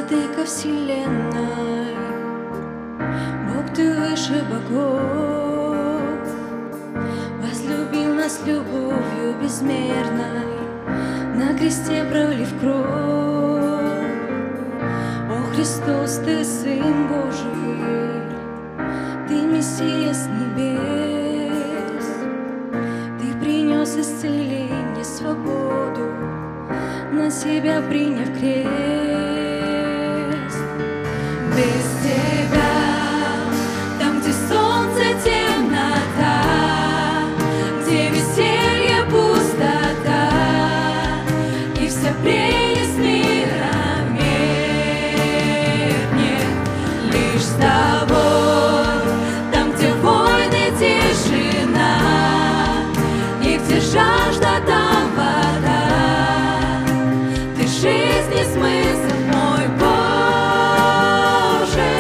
Владыка вселенной, Бог, ты выше богов, возлюбил нас любовью безмерной, на кресте пролив кровь. О Христос, ты Сын Божий, ты Мессия с небес, ты принес исцеление, свободу, на себя приняв крест. Без тебя, там, где солнце, темнота, где веселье, пустота, и вся прелесть мира меркнет лишь с тобой. Там, где войны, тишина, и где жажда, там вода, ты жизни смысл, мой Боже.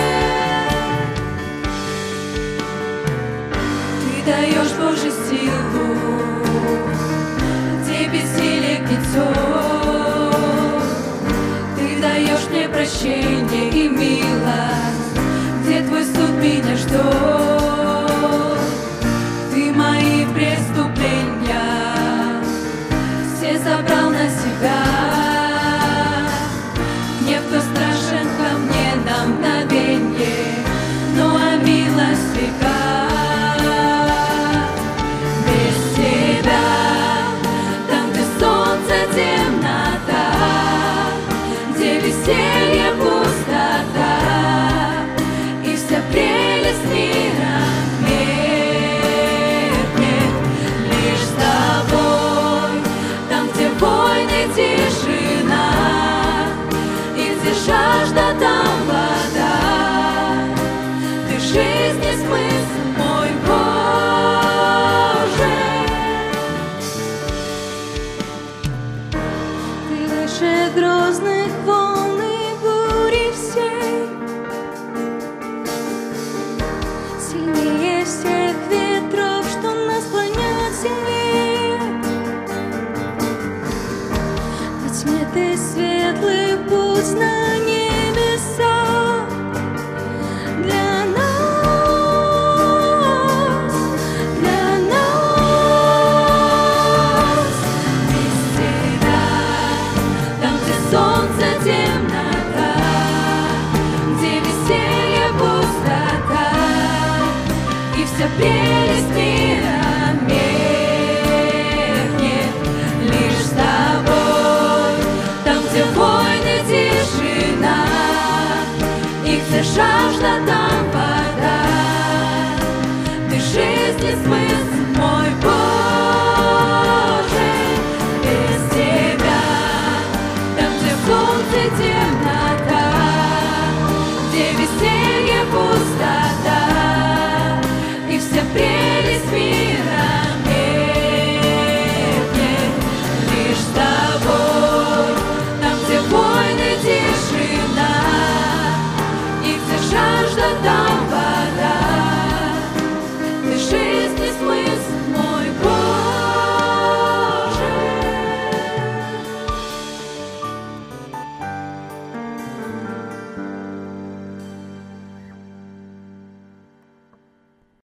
Ты даешь Божью силу, где бессилие гнетет. Ты даешь мне прощение и милость, где твой суд меня ждет. Ты мои преступления все забрал на себя. Гнев, кто страшен ко мне на мгновенье, но а милость века. Без тебя, там, где солнце, темнота, где веселье, пустота, и вся прелесть мира меркнет лишь с тобой. Там, где войны, тишина, и где жажда, там вода, ты жизни смысл, мой Боже. Ты выше грозных волн и бури всей, сильнее всех ветров, что нас клонят земле. Во тьме ты светлый путь на небеса,